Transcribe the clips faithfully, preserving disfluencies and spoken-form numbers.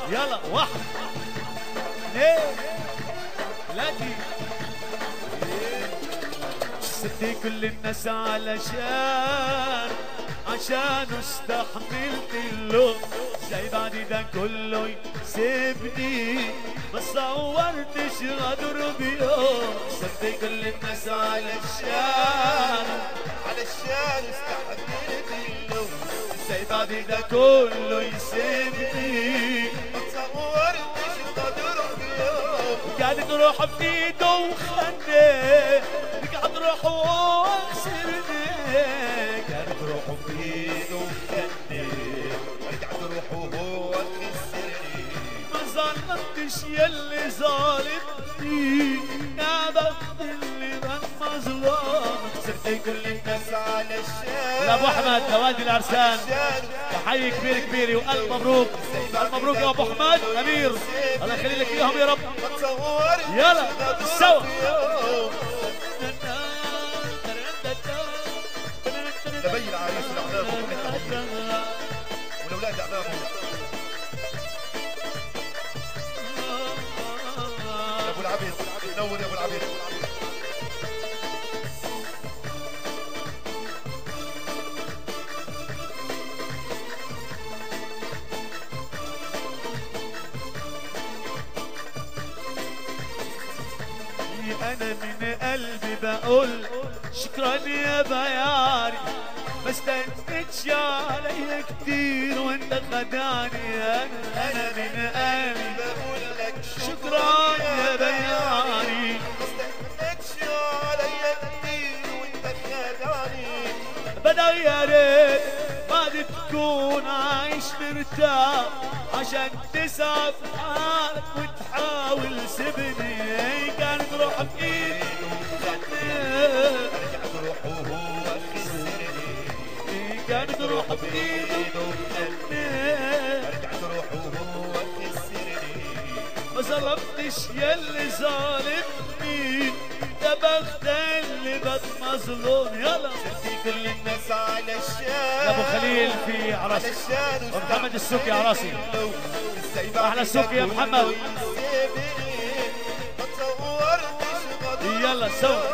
يلا واحد اثنين ثلاثة. ستي كل الناس علشان عشان استحملت اللوم، زي بعد ده كله يسيبني ما صورتش غدر بيوم. ستي كل الناس علشان علشان استحملت اللوم، زي بعد ده كله يسيبني ما صورتش غدر بيوم. قاعد تروح بإيده وخني قاعد تروح واخسرني، قاعد تروح بإيده وخني قاعد تروح وهو خسرني. ما ظلمتش يلي ظالمني يا بخت اللي من مظلوم. خسرت كل الناس علشان لابو احمد نوادي العرسان. تحية كبير كبيري والف مبروك الف مبروك يا ابو احمد امير، الله يخلي لك اياهم يا رب. يلا سوا نبي العريس والاعلام وكل التحيه والاولاد اعلامهم. يا ابو العبيد نور يا ابو العبيد. انا من قلبي بقول شكرا يا بياري، ما استنتش عليا كتير وانت خدعني. انا انا من قلبي بقول لك شكرا يا بياري، ما استنتش عليا كتير وانت خدعني. بدأ يا ريت بعد تكون عايش مرتاح عشان تسعى في حالك وتحاول سيبني. كانت روح بايدي رجعت روح وهو خسرني، كانت روح بايدي رجعت روح وهو خسرني. ما ظلمتش يلي ظالمني يا بخت اللي بات مظلوم. يلا سبتي كل الناس علشان يا ابو خليل في عراسي ومحمد السوقي عراسي. احلى السوقي يا محمد. يلا سوا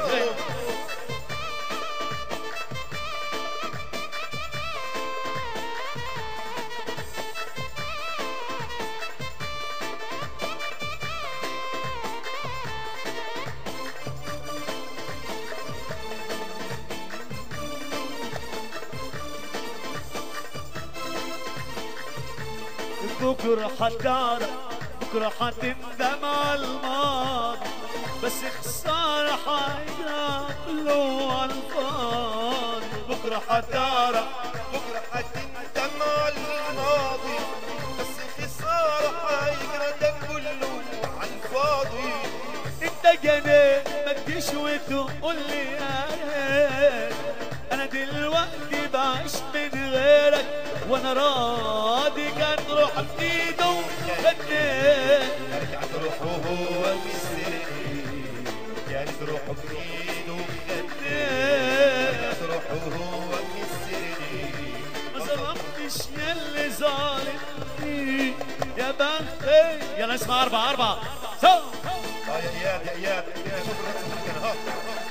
بكره حتعرف بكره حتندم على الماضي، بس خسارة حيرة كله على الفاضي. بكره حتعرف بكره حتندم على الماضي، بس خسارة حيرة ده كله على الفاضي. انت جنيت ما تجيش وتقول لي يا ريت انا دلوقتي بعيش من غيرك وانا راضي. كان روح في ايده وغنيت رجعت روح وهو خسرني، كانت روح في ايده وغنيت رجعت روح وهو خسرني. ما ظلمتش يلي ظالمني يا بختي. يلا اسمع اربعة اربعة سوا. اه يا اياد يا اياد شوف الرقصة ممكن ها.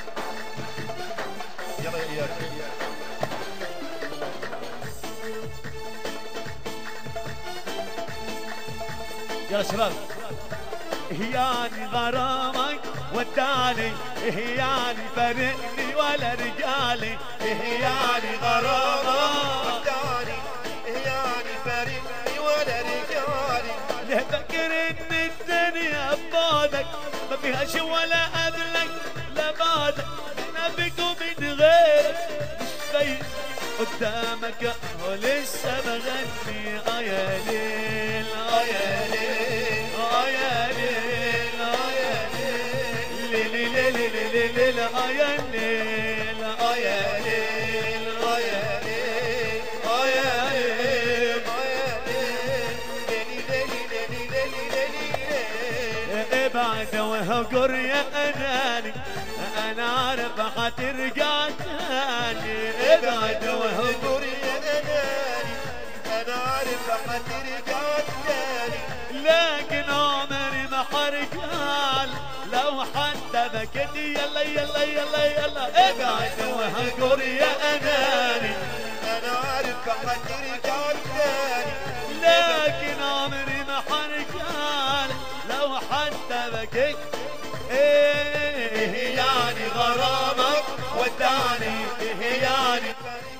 يلا يا اياد. يلا شباب. يعني غرامك وداني، يعني فارقني ولا رجالي. يعني غرامك وداني يعني فارقني ولا رجالي. ليه فاكر ان الدنيا ببعدك ما فيهاش ولا قبلك لا بعدك. انا بك ومن غيرك مش فايق قدامك اهو لسه بغني. اه يا ليل اه يا ليل اه يا ليل اه يا ليل ليل ليل ليل ليل اه يا ليل اه يا ليل اه يا ليل اه يا ليل ابعد وهجر يا اناني، انا عارف هترجع تاني. ابعد وهجر يا اناني، انا عارف هترجع تاني. لكن عمري ما حرقال لو حتى بكيت يلا يلا يلا يلا ابعد وهجر يا اناني انا عارف كمان ترجع تاني لكن عمري ما حرقال لو حتى بكيت ايه يعني غرامك ودعني ايه يعني